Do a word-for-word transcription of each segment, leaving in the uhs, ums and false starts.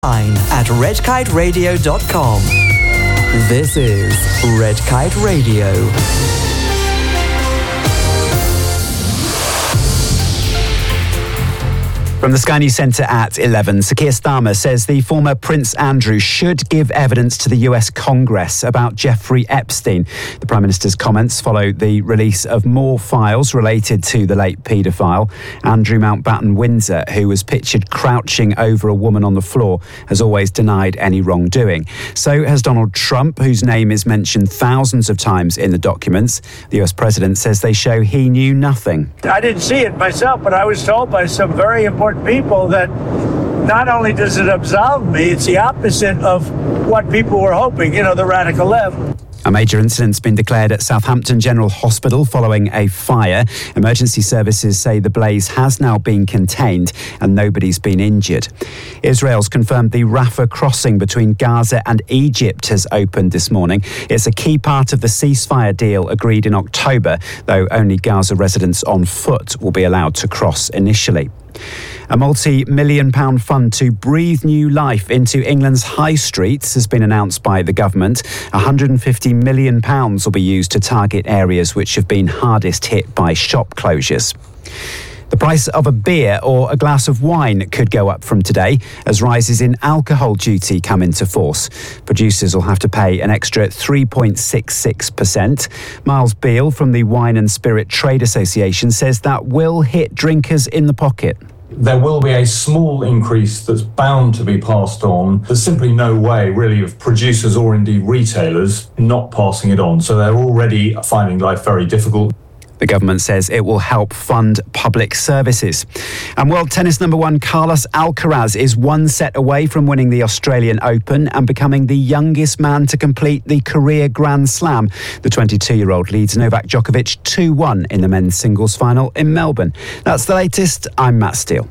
At red kite radio dot com. This is Red Kite Radio. From the Sky News Centre at eleven, Sir Keir Starmer says the former Prince Andrew should give evidence to the U S Congress about Jeffrey Epstein. The Prime Minister's comments follow the release of more files related to the late paedophile. Andrew Mountbatten Windsor, who was pictured crouching over a woman on the floor, has always denied any wrongdoing. So has Donald Trump, whose name is mentioned thousands of times in the documents. The U S President says they show he knew nothing. I didn't see it myself, but I was told by some very important people that not only does it absolve me, it's the opposite of what people were hoping, you know, the radical left. A major incident's been declared at Southampton General Hospital following a fire. Emergency services say the blaze has now been contained and nobody's been injured. Israel's confirmed the Rafah crossing between Gaza and Egypt has opened this morning. It's a key part of the ceasefire deal agreed in October, though only Gaza residents on foot will be allowed to cross initially. A multi-million pound fund to breathe new life into England's high streets has been announced by the government. one hundred fifty million pounds will be used to target areas which have been hardest hit by shop closures. The price of a beer or a glass of wine could go up from today as rises in alcohol duty come into force. Producers will have to pay an extra three point six six percent. Miles Beale from the Wine and Spirit Trade Association says that will hit drinkers in the pocket. There will be a small increase that's bound to be passed on. There's simply no way, really, of producers or indeed retailers not passing it on. So they're already finding life very difficult. The government says it will help fund public services. And world tennis number one Carlos Alcaraz is one set away from winning the Australian Open and becoming the youngest man to complete the career Grand Slam. The twenty-two-year-old leads Novak Djokovic two one in the men's singles final in Melbourne. That's the latest. I'm Matt Steele.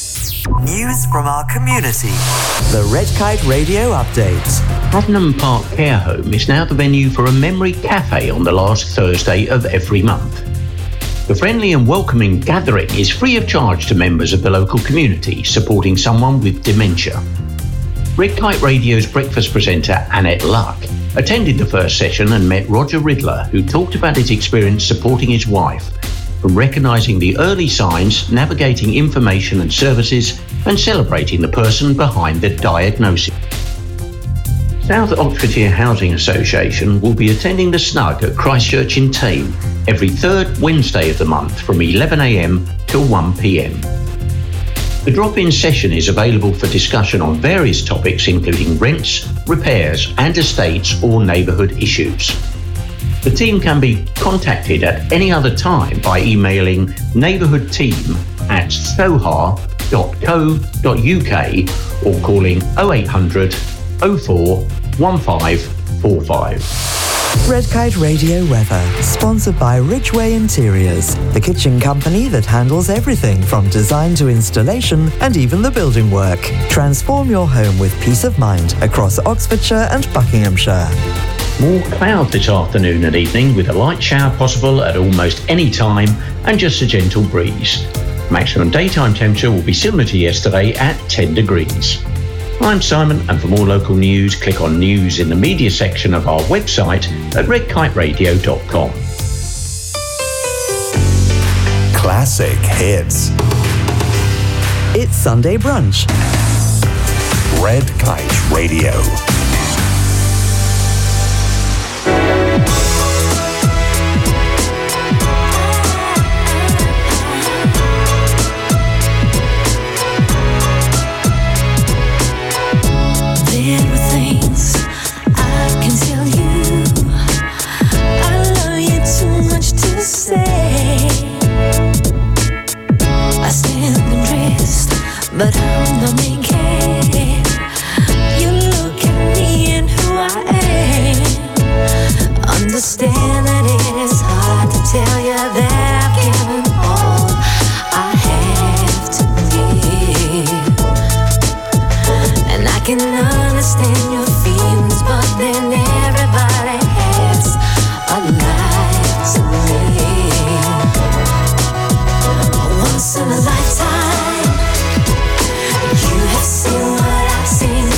News from our community. The Red Kite Radio Update. Haddenham Park Care Home is now the venue for a memory cafe on the last Thursday of every month. The friendly and welcoming gathering is free of charge to members of the local community supporting someone with dementia. Red Kite Radio's breakfast presenter Annette Luck attended the first session and met Roger Riddler, who talked about his experience supporting his wife, from recognising the early signs, navigating information and services, and celebrating the person behind the diagnosis. South Oxfordshire Housing Association will be attending the Snug at Christchurch in Thame every third Wednesday of the month from eleven a m till one p m. The drop-in session is available for discussion on various topics including rents, repairs and estates or neighbourhood issues. The team can be contacted at any other time by emailing neighbourhoodteam at sohar dot co dot uk or calling oh eight hundred oh four one five four five. Red Kite Radio weather, sponsored by Ridgeway Interiors, the kitchen company that handles everything from design to installation and even the building work. Transform your home with peace of mind across Oxfordshire and Buckinghamshire. More cloud this afternoon and evening with a light shower possible at almost any time and just a gentle breeze. Maximum daytime temperature will be similar to yesterday at ten degrees. I'm Simon, and for more local news, click on News in the Media section of our website at red kite radio dot com. Classic hits. It's Sunday brunch. Red Kite Radio. But I'm the main kid. You look at me and who I am. Understand that it is hard to tell you that I've given all I have to give. And I can understand your feelings, but then everybody has a life to live. Once in a lifetime. You have seen what I've seen.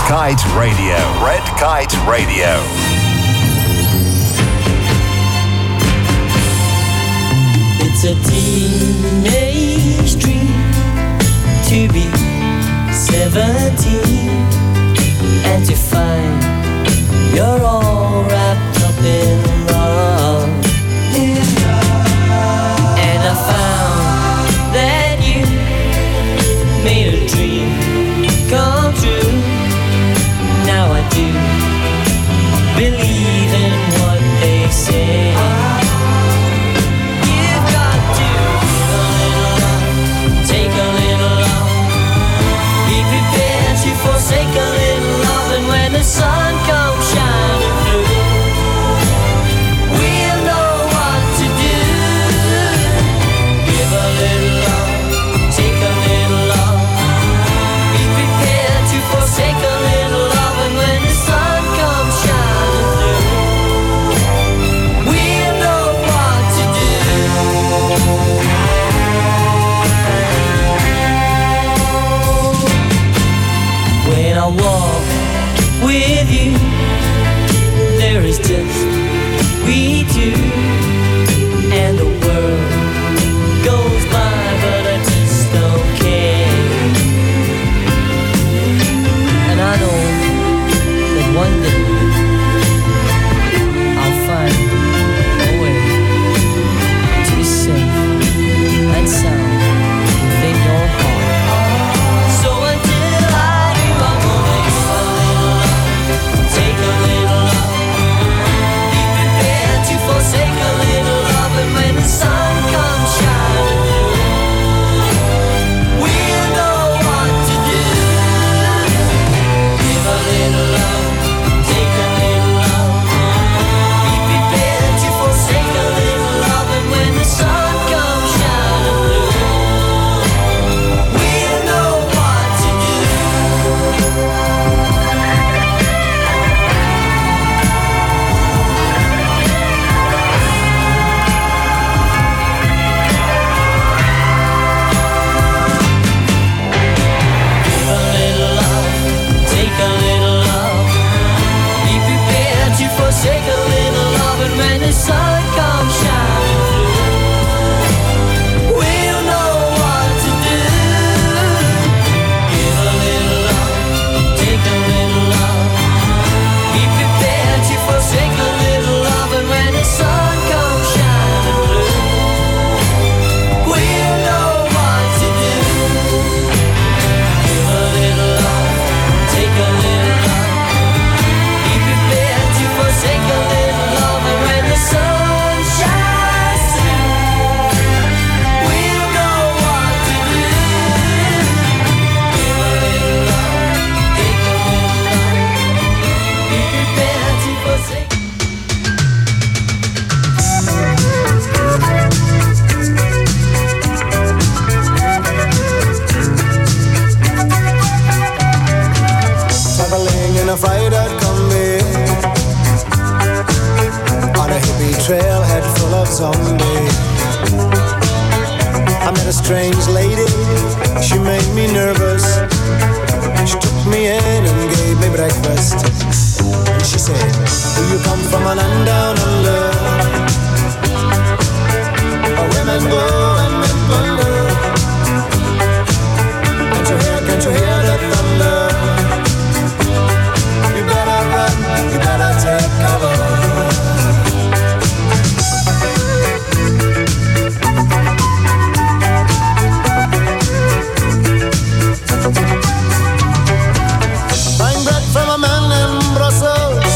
Kite Radio. Red Kite Radio. It's a teenage dream to be seventeen and to find you're all wrapped up in love. And I found that you made a dream come true. Now I do believe in what they say. You've got to give a little love, take a little love, be prepared to forsake a little love. And when the sun comes shining through, we'll know what to do. Give a little love, take a little love, be prepared to forsake a little love. And when the sun comes shining through, we'll know what to do. When I walk with you, there is just we two, and the world goes by, but I just don't care. And I know that one day I'll find a way to be safe and sound within your heart. So until I do, I'm gonna give a little love, take a little love, be prepared to forsake a little love. And when the sun comes shining through, we'll know what to do. Give a little love, take a little love, be prepared to forsake a little love. And when the sun comes shining through, we'll know what to do. Give a little love, take a little love, be prepared to forsake a little love. And when the sun comes shining through, we'll know what to do. Give a little love, take a little love, be prepared to forsake a little love. And when the sun comes shining through, we'll know what to do. Give a little love, take a little love, be prepared to forsake a little love. And when the sun shines through, we'll know what to do. Give a little love, take a little love, be prepared to forsake. Traveling in a fried-out combi on a hippie trailhead full of zombies. I met a strange lady, she made me nervous. She took me in and gave me breakfast. And she said, do you come from a land down under, where women go and men wonder? Can't you hear, can't you hear the thunder? You better run, you better take cover. Buying bread from a man in Brussels.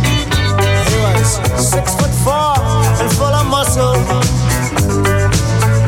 He was six foot four and full of muscle.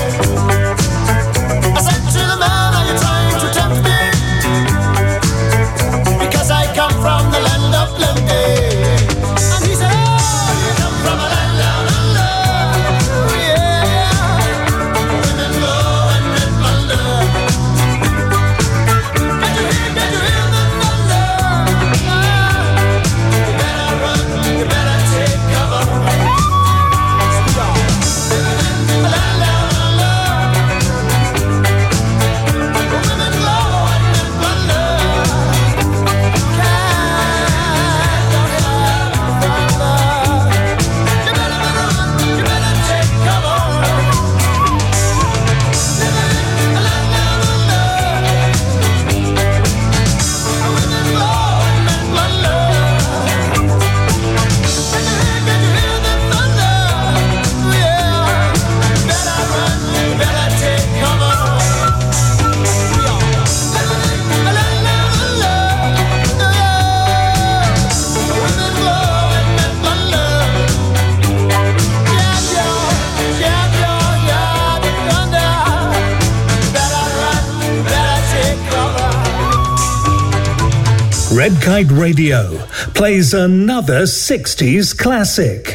I said to the man, are you trying to tempt me? Because I come from the land of plenty. And he said, oh, you come from a land down under. Yeah, women go and men plunder. Get you hear, get you hear the thunder? You better run, you better take cover. A land down under. Women go and men plunder. Can't don't have thunder. You better run, you better take cover. A land down under. Women go and men plunder. Can you hear, can you hear the thunder? Yeah. Better run, better take cover. A land down under. Women go and men plunder. Yeah, yeah, yeah, yeah, yeah, the thunder. Better run, better take cover. Red Kite Radio plays another sixties classic.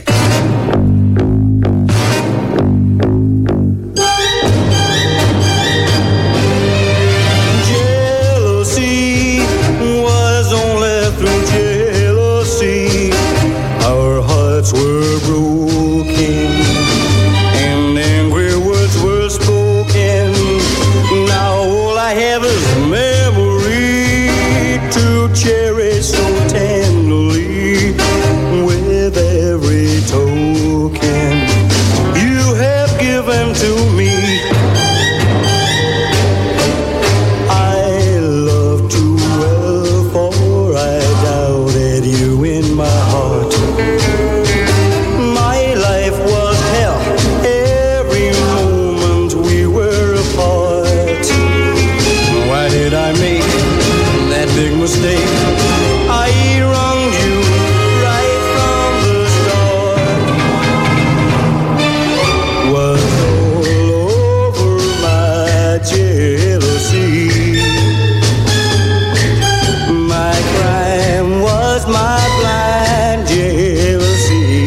Jealousy was only through jealousy. Our hearts were broken and angry words were spoken. Now all I have is a memory to cherish so tenderly with every token you have given to me. I love too well, for I doubted you in my heart. My life was hell every moment we were apart. Why did I make that big mistake? I wronged you right from the start. Was all over my jealousy. My crime was my blind jealousy.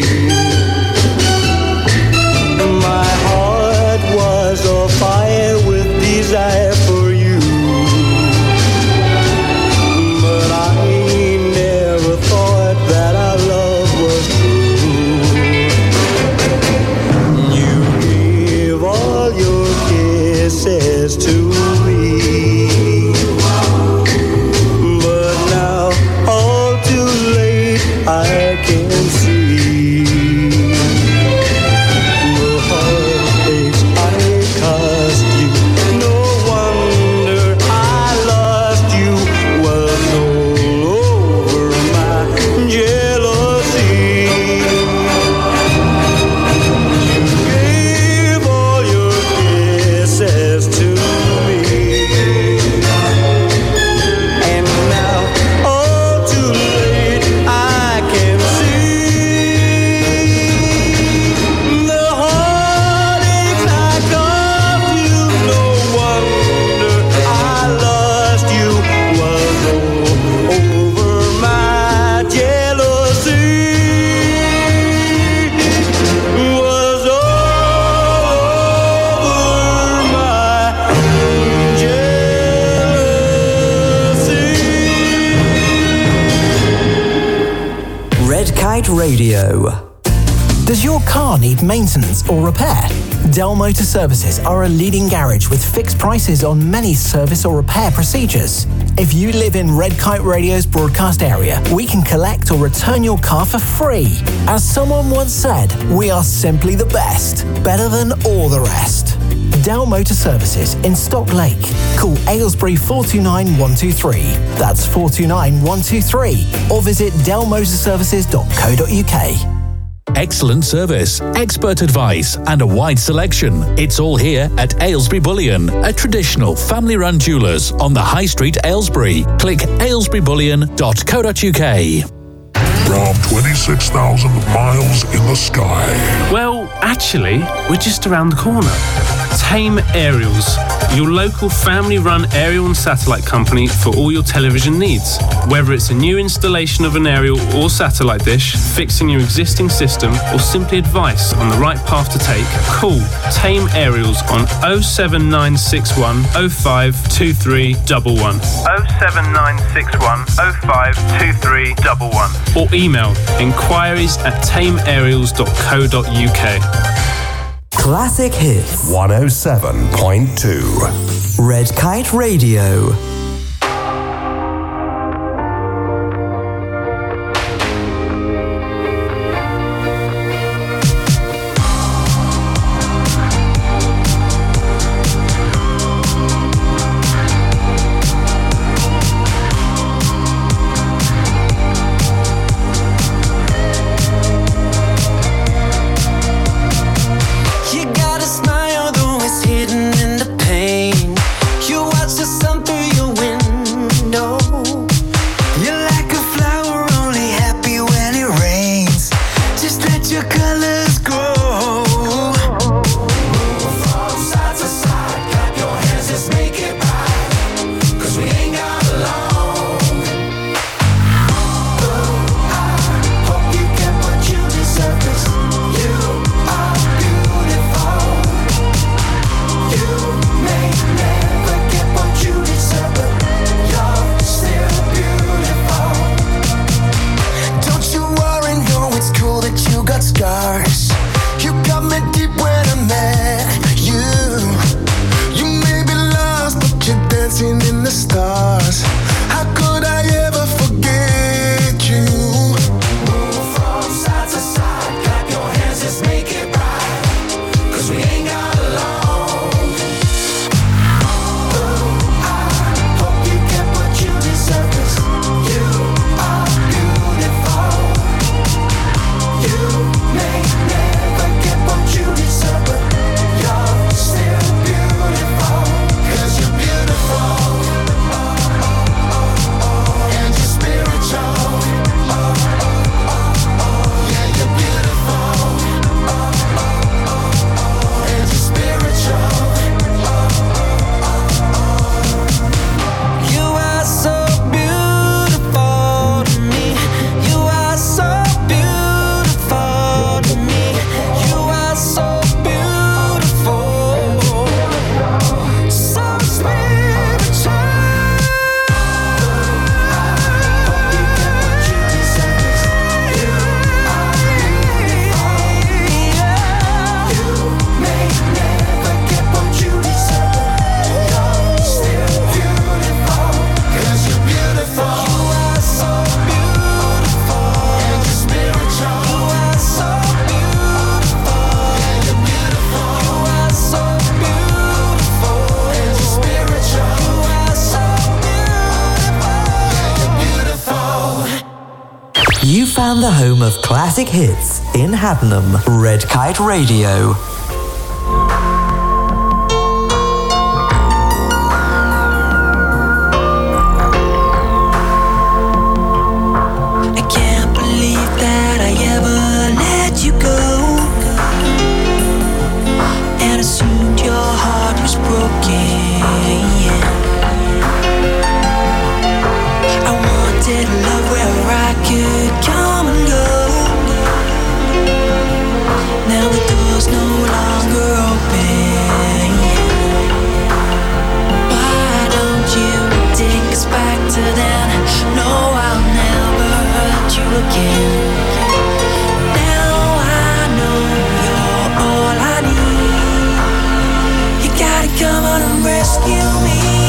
My heart was afire with desire for you. But I never thought that our love was true. You gave all your kisses to me. But now, all too late, I can see the heartaches I caused you. No wonder I lost you. Was all over my jealousy. You gave all your kisses to me. And now, all too late, I can see the heartaches I caused you. No wonder I lost you. Was all over my jealousy. Was all over my jealousy. Red Kite Radio. Does your car need maintenance or repair? Del Motor Services are a leading garage with fixed prices on many service or repair procedures. If you live in Red Kite Radio's broadcast area, we can collect or return your car for free. As someone once said, we are simply the best, better than all the rest. Del Motor Services in Stock Lake. Call Aylesbury four two nine one two three. That's four two nine one two three. Or visit del motor services dot co dot uk. Excellent service, expert advice, and a wide selection. It's all here at Aylesbury Bullion, a traditional family-run jewellers on the High Street, Aylesbury. Click aylesbury bullion dot co dot uk. from twenty-six thousand miles in the sky. Well, actually, we're just around the corner. Tame Aerials, your local family-run aerial and satellite company for all your television needs. Whether it's a new installation of an aerial or satellite dish, fixing your existing system, or simply advice on the right path to take, call Tame Aerials on oh seven nine six one oh five two three one one. oh seven nine six one oh five two three one one. Or email inquiries at tame aerials dot co dot uk. Classic Hits one oh seven point two. Red Kite Radio. The home of classic hits in Haddenham. Red Kite Radio. I can't believe that I ever let you go and assumed your heart was broken. I wanted love where I could come and go. Now the door's no longer open. Why don't you take us back to then? No, I'll never hurt you again. Now I know you're all I need. You gotta come on and rescue me.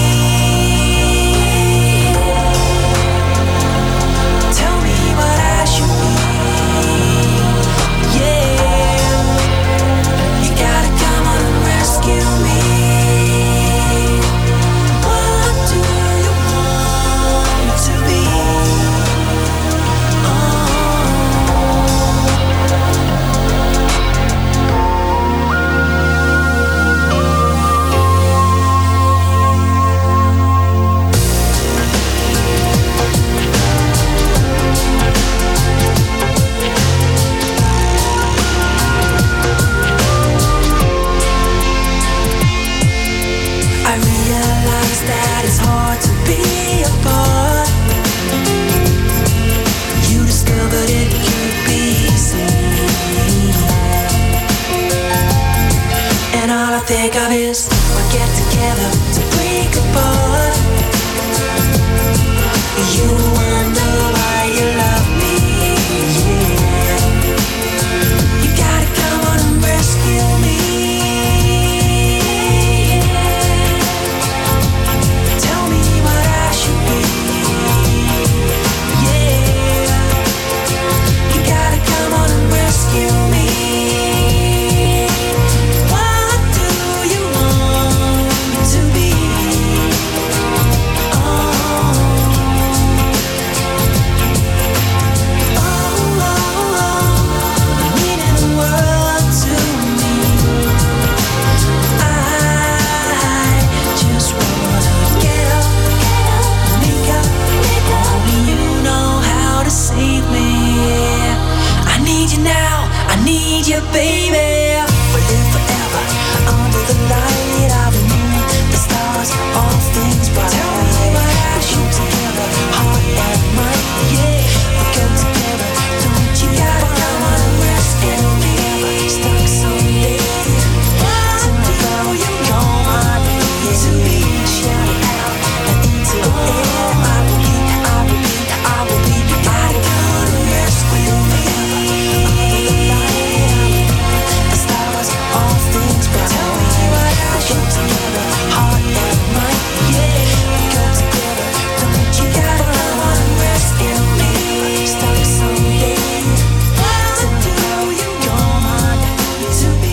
get together to break apart. You wonder why you love me, yeah. You gotta come on and rescue me, yeah. Tell me what I should be, yeah. You gotta come on and rescue me. What do you want to be? Oh, oh, oh, oh. You mean the world to me. I just wanna get up, make up, only you know how to save me. I need you now, I need you, baby. We'll live forever under the light of the moon, the stars, all things bright. Tell me what I should together, heart and mind, yeah. We go together, don't you gotta come on and rescue me. Stuck someday, tomorrow you know I need to be shouted out and into the air. I will be, I will be, I will be, you gotta come and rescue me. Under the light, the stars, all things bright. Tell me what I should together, heart and mind, yeah. We go together, don't you gotta come on and rescue me. Stuck someday, tomorrow you know I need to be.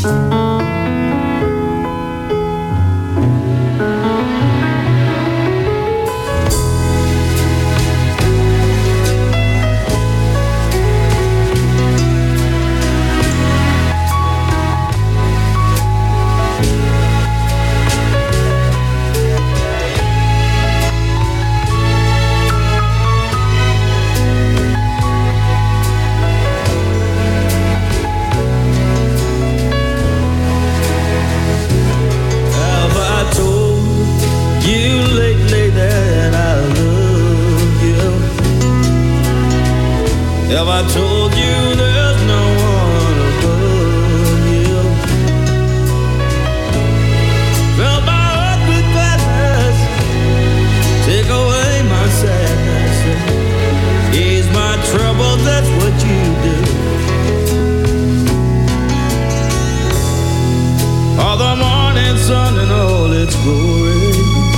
Have I told you lately that I love you? Have I told you there's no one above you? Fill my heart with gladness, take away my sadness, ease my trouble, that's what you do. All the morning sun and all its glory,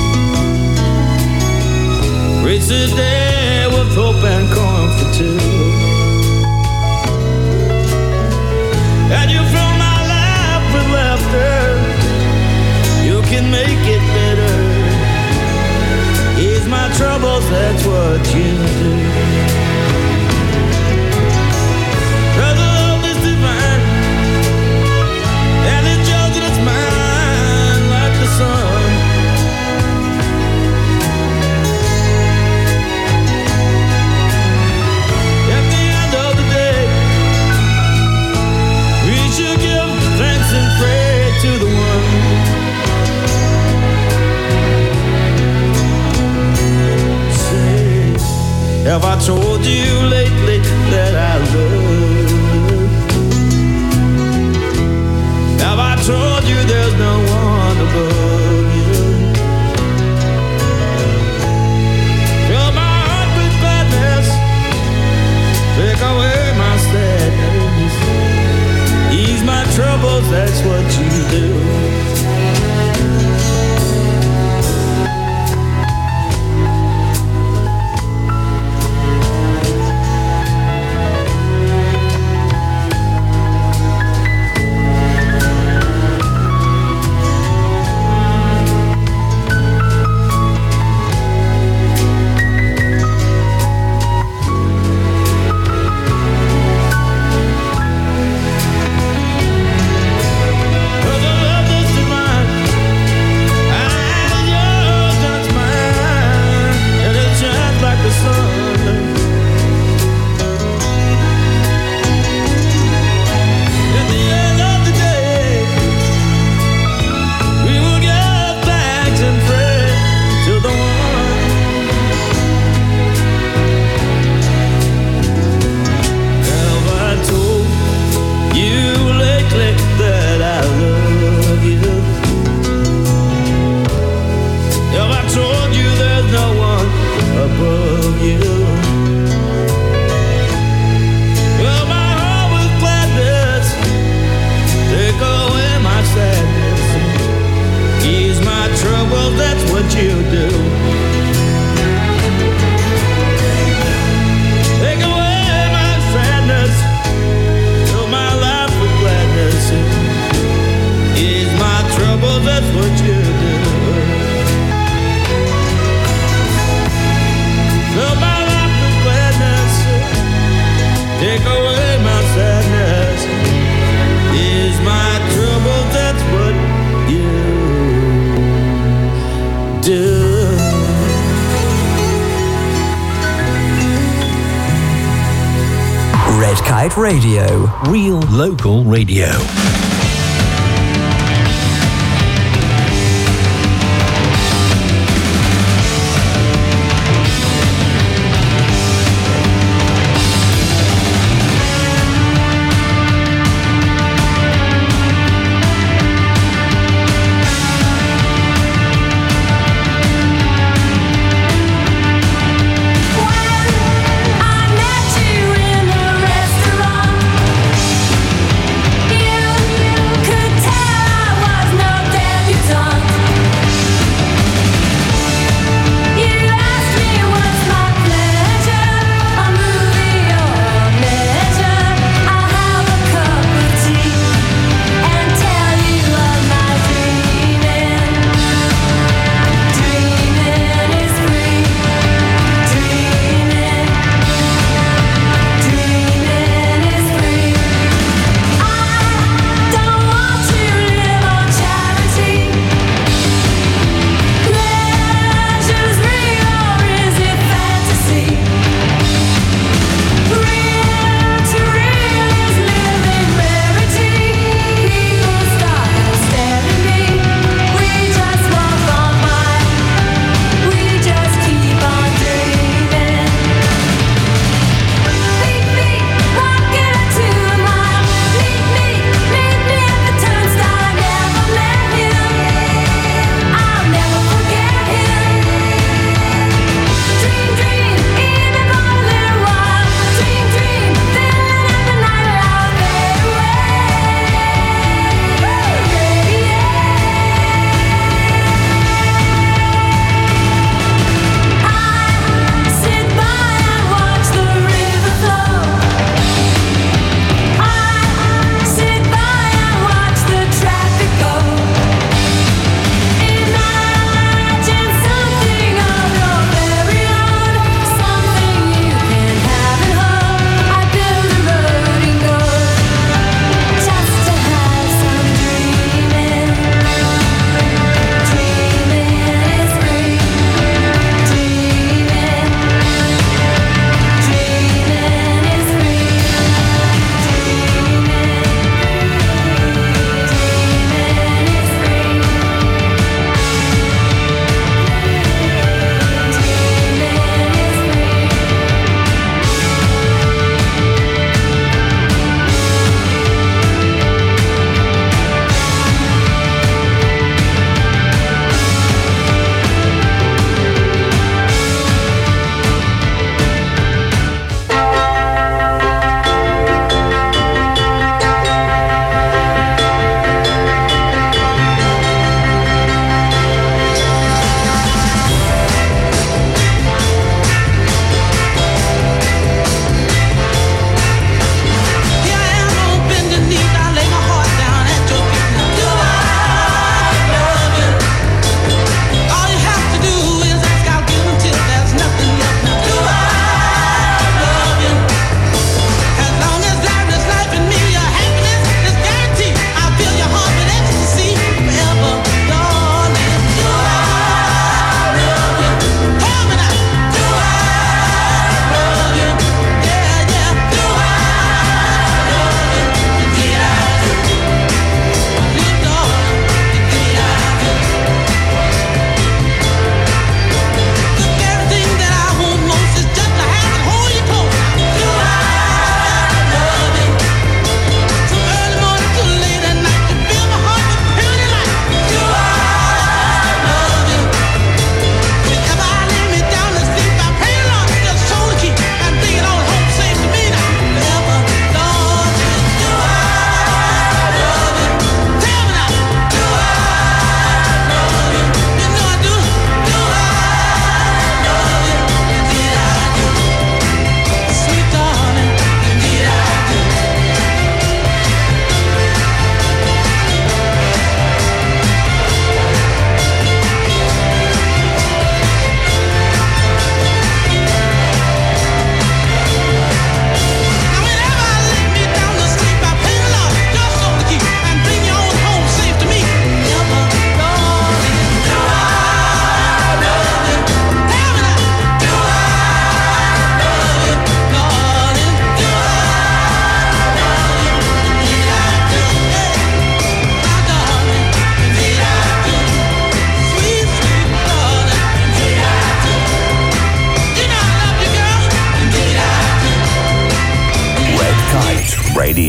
reach the day with hope and comfort too. And you fill my life with laughter, you can make it better. Ease my troubles, that's what you do. 'Cause the love is divine, and it's yours and it's mine like the sun. At the end of the day, we should give thanks and pray to the one. Say, have I told you lately that I love you? Have I told you there's no one above you? Fill my heart with gladness, take away my sadness, ease my troubles, that's what you do. what you do. Take away my sadness, fill my life with gladness. Ease my troubles, that's what you do. Fill my life with gladness, take away my sadness. Ease my troubles, that's what you do. Red Kite Radio. Real local radio. I met you in a restaurant. You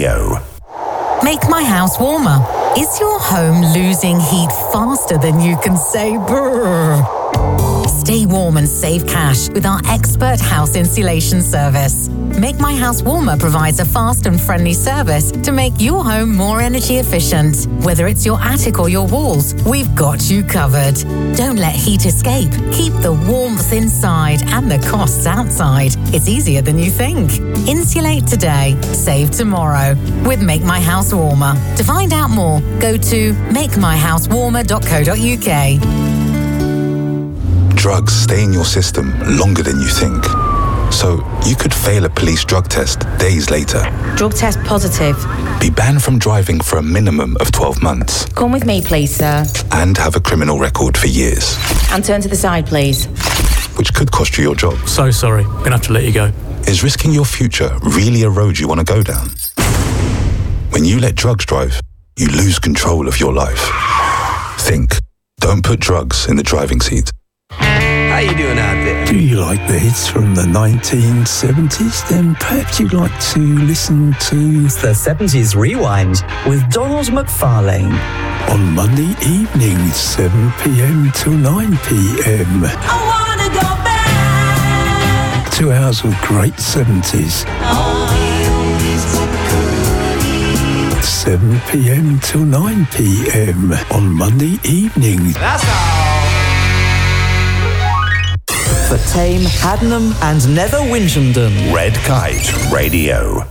Radio. Make my house warmer. Is your home losing heat faster than you can say brrr? Stay warm and save cash with our expert house insulation service. Make My House Warmer provides a fast and friendly service to make your home more energy efficient. Whether it's your attic or your walls, we've got you covered. Don't let heat escape. Keep the warmth inside and the costs outside. It's easier than you think. Insulate today, save tomorrow with Make My House Warmer. To find out more, go to make my house warmer dot co dot uk. Drugs stay in your system longer than you think. So you could fail a police drug test days later. Drug test positive. Be banned from driving for a minimum of twelve months. Come with me, please, sir. And have a criminal record for years. And turn to the side, please. Which could cost you your job. So sorry, I'm gonna have to let you go. Is risking your future really a road you want to go down? When you let drugs drive, you lose control of your life. Think. Don't put drugs in the driving seat. How you doing out there? Do you like the hits from the nineteen seventies? Then perhaps you'd like to listen to the seventies Rewind with Donald McFarlane. On Monday evenings, seven p.m. till nine p.m. I wanna go back. Two hours of great seventies. seven p.m. till nine p.m. on Monday evenings. That's all. For Tame, Haddenham and Nether Winchendon. Red Kite Radio.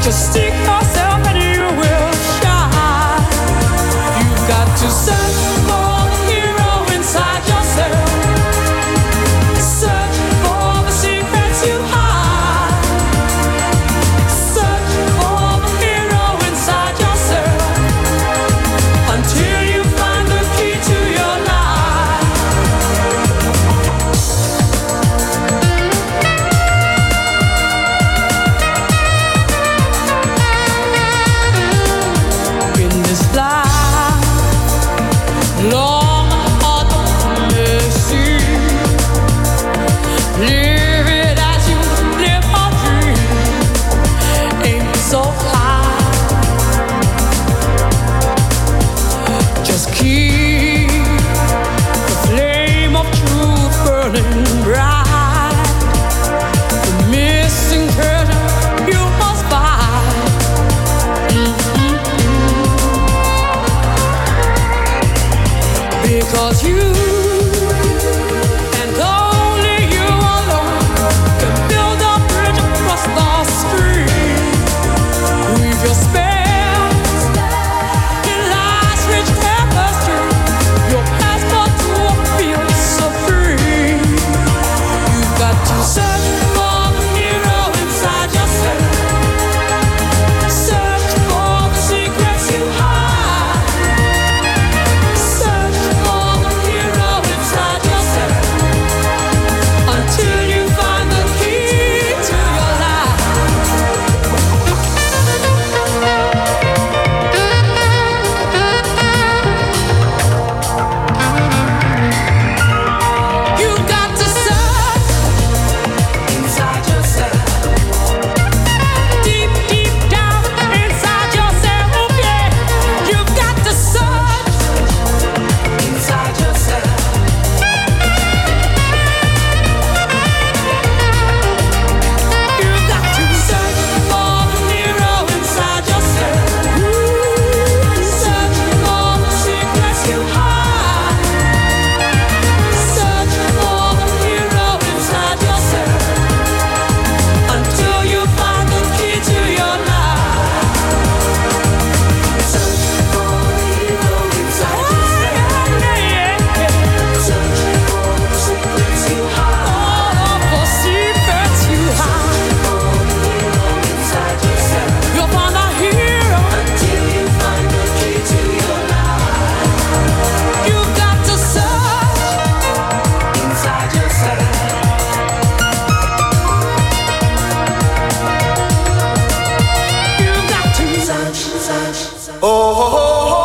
Just seek yourself and you will shine. You've got to search for the hero inside yourself. Search for the secrets you hide. Search for the hero inside yourself until you find the key to your life. In this life, long and hard to see. Live it as you live a dream. Ain't so high. Just keep the flame of truth burning bright. The missing curtain you must find. Because you and only you alone can build a bridge across the stream. Weave your spells in life's rich tapestry. Your passport to a field so free. You've got to search for the hero inside yourself. Search for the secrets you hide. Search for the hero inside yourself until you find the key to your life. You've got to search inside yourself. Deep, deep down inside yourself, yeah. You've got to search inside yourself. You've got to search for the hero inside yourself. Search for the secrets you hide. Search for the hero inside yourself until you find the key to your life. Search for the hero inside yourself. Search for the secrets you hide. Oh, for secrets you hide. Inside yourself. You'll find a hero until you find the key to your life. You've got to search inside yourself. You've got to search, search, search. Oh, oh, oh,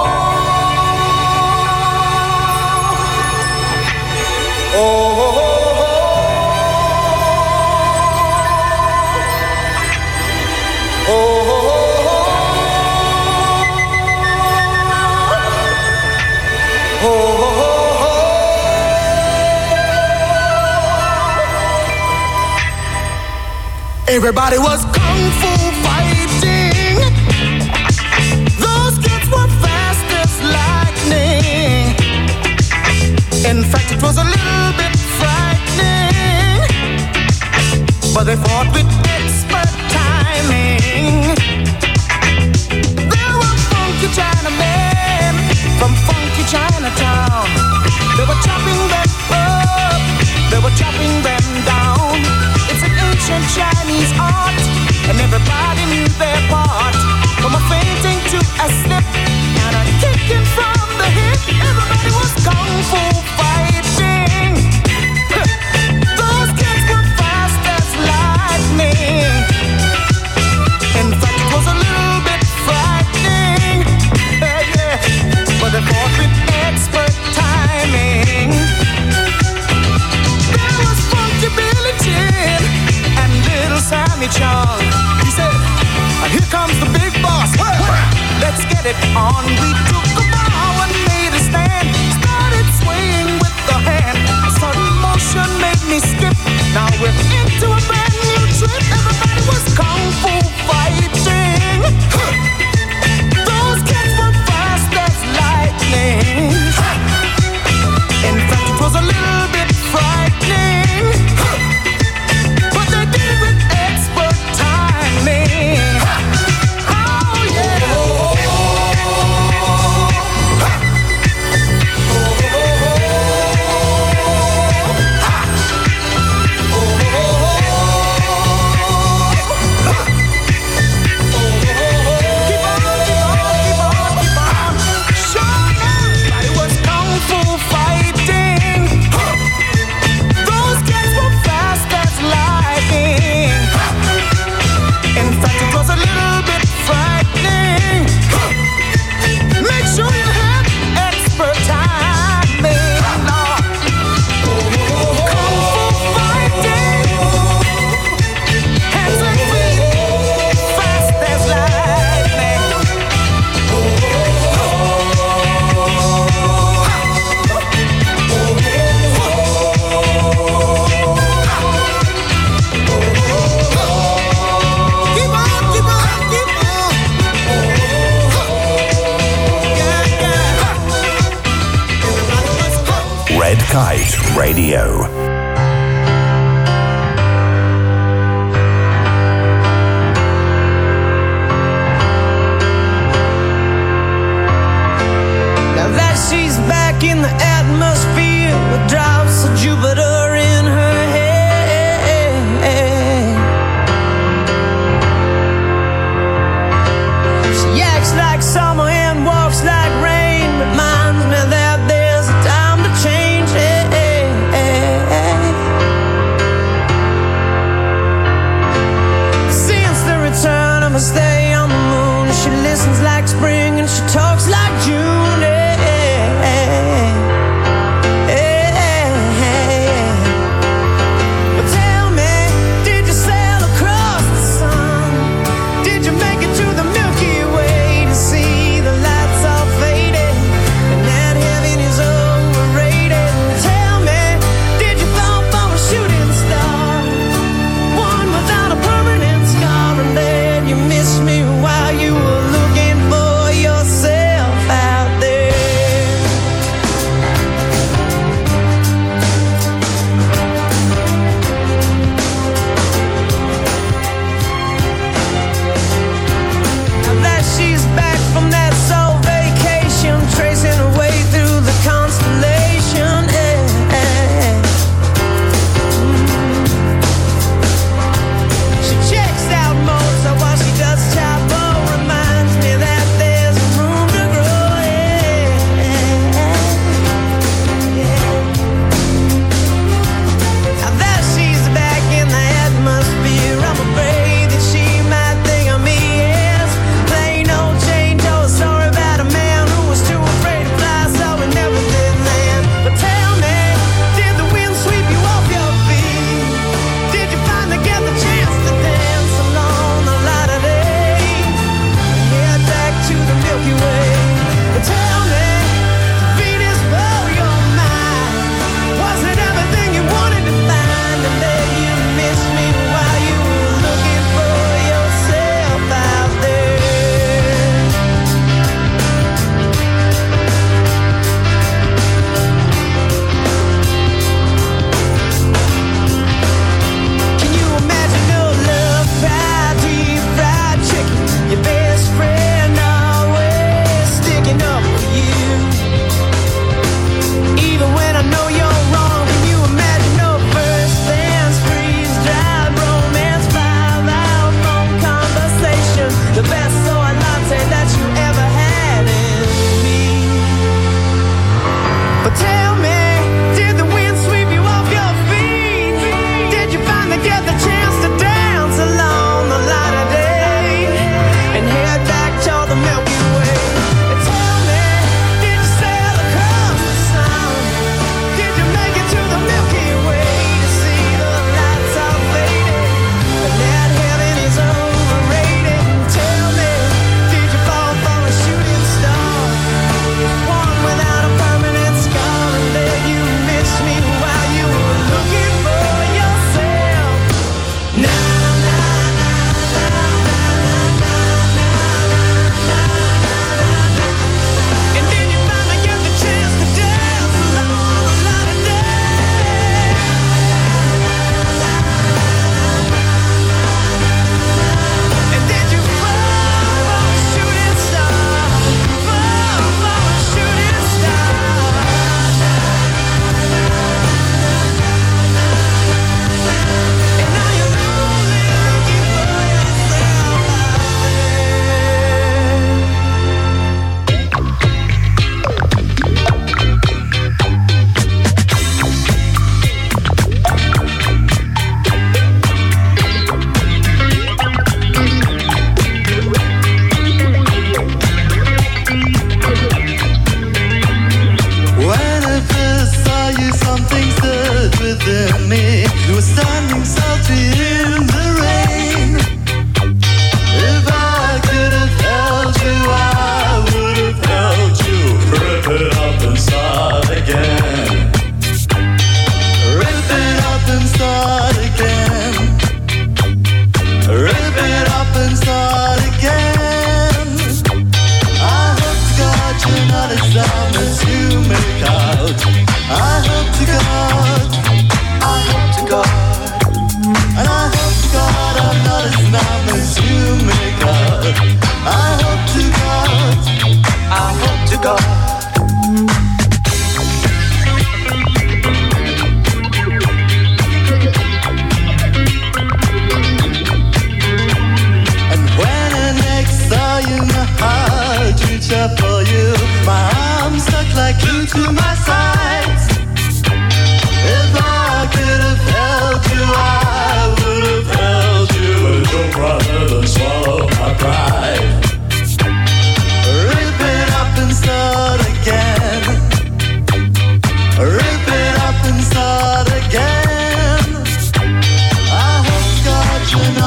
oh, oh, oh, oh, oh, oh, oh. Everybody was kung fu fighting. Those kids were fast as lightning. In fact, it was a little bit frightening, but they fought with expert timing. There were funky Chinamen from funky Chinatown. They were chopping them up, they were chopping them down. It's an ancient Chinese art, and everybody knew their part. From a fainting to a slip, and a kicking from the hip. Everybody was kung fu fighting. Those kids were fast as lightning. In fact, it was a little bit frightening. Yeah, yeah. But they fought with expert timing. There was Funky Billy Chin and Little Sammy Chung. He said, here comes the big boss. Let's get it on. We took a bow and made a stand. Started swaying with the hand. A sudden motion made me skip. Now we're into a brand new trip. Everybody was kung fu fighting. Those kids were fast as lightning. In fact, it was a little bit frightening, but they did it with expert timing. Kite Radio. Now that she's back in the atmosphere with drops of Jupiter in her head, she acts like summer and walks like rain, reminds me that there's a time to change it.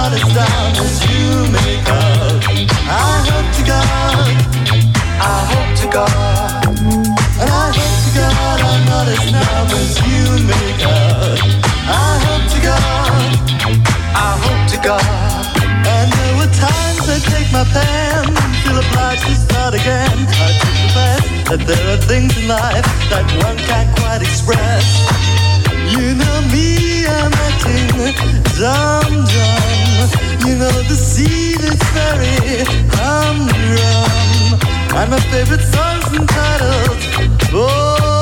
not as dumb as you make out. I hope to God, I hope to God, and I hope to God I'm not as dumb as you make out. I hope to God, I hope to God. And there were times I take my pen, feel obliged to start again. I take the fact that there are things in life that one can't quite express. You know me, I'm acting dumb, dumb. You know the sea that's very humdrum. And my favorite song's entitled Boredom.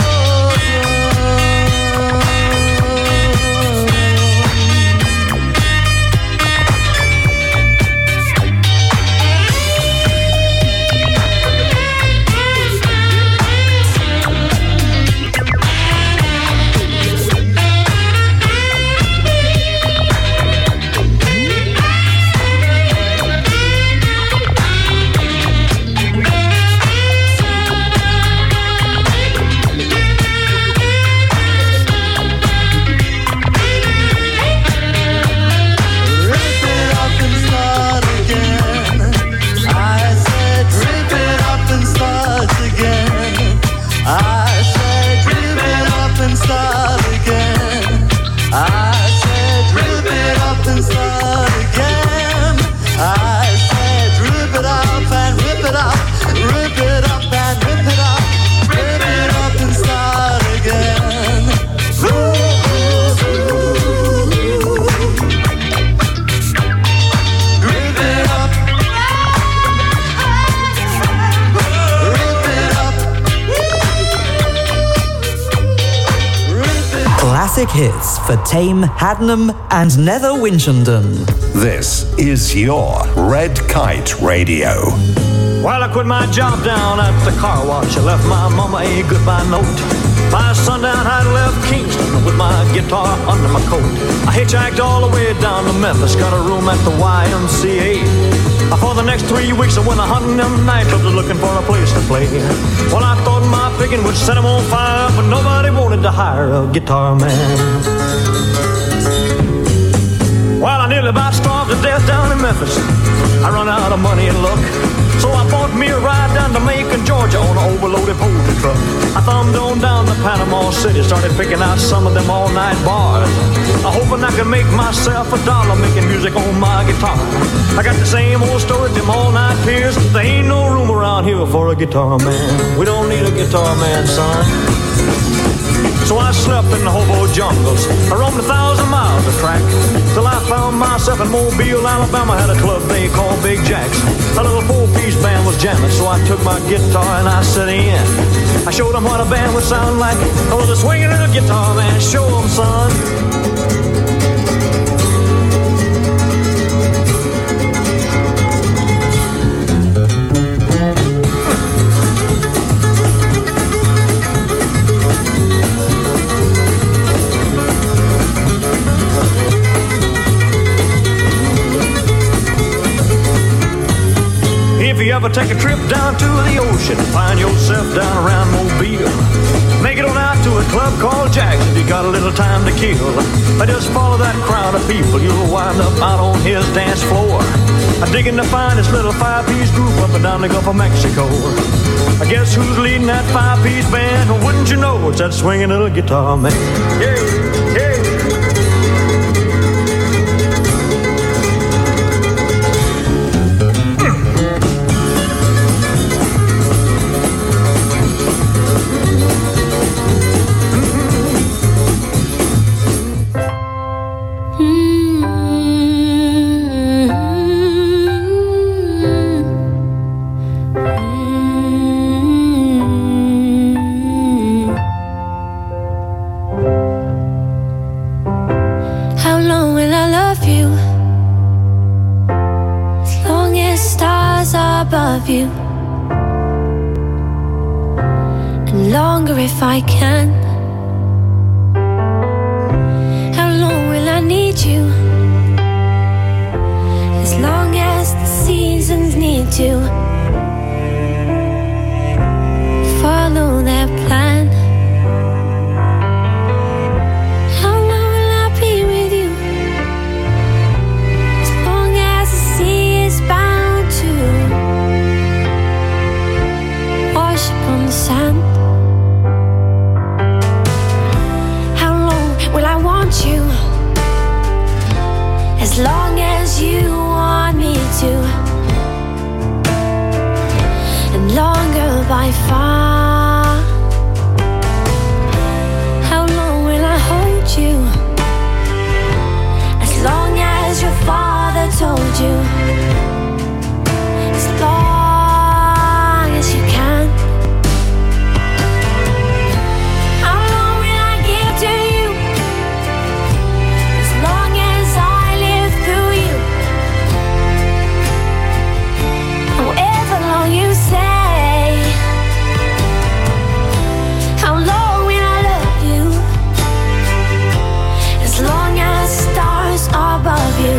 Classic hits for Tame, Haddenham and Nether Winchendon. This is your Red Kite Radio. Well, I quit my job down at the car wash. I left my mama a goodbye note. By sundown, I left Kingston with my guitar under my coat. I hitchhiked all the way down to Memphis, got a room at the Y M C A. For the next three weeks, I went a hunting them nightclubs looking for a place to play. Well, I thought my picking would set them on fire, but nobody wanted to hire a guitar man. Well, I nearly about starved to death down in Memphis. I run out of money and luck, so I bought me a ride down to Macon, Georgia on an overloaded poultry truck. I thumbed on down to Panama City, started picking out some of them all-night bars. I hoping I could make myself a dollar making music on my guitar. I got the same old story, them all-night peers. There ain't no room around here for a guitar man. We don't need a guitar man, son. So I slept in the hobo jungles. I roamed a thousand miles of track till I found myself in Mobile, Alabama. Had a club they called Big Jack's. A little four-piece band was jamming, so I took my guitar and I set in. I showed them what a band would sound like. I was a swinging little guitar man. Show them, son. If you ever take a trip down to the ocean, find yourself down around Mobile, make it on out to a club called Jack's if you got a little time to kill. I just follow that crowd of people, you'll wind up out on his dance floor. I'm digging to find this little five-piece group up and down the Gulf of Mexico. I guess who's leading that five-piece band? Well, wouldn't you know it's that swinging little guitar man? Yeah, yeah. You and longer if I can. How long will I need you? As long as the seasons need to follow their plan. How long will I be with you? as long as you want me to, and longer by far. How long will I hold you? As long as your father told you, as long as you can. How long will I give to you? As long as I live through you. However long you say. How long will I love you? As long as stars are above you.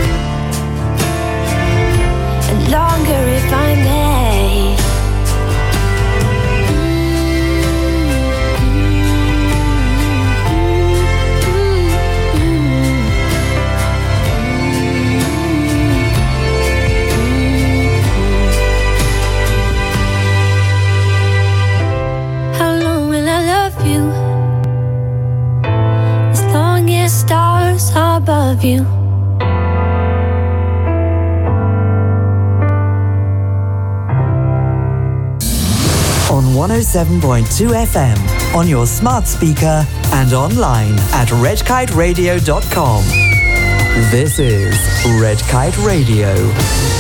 And longer if I may. How long will I love you? As long as stars are above you. On one oh seven point two F M, on your smart speaker and online at red kite radio dot com. This is Red Kite Radio.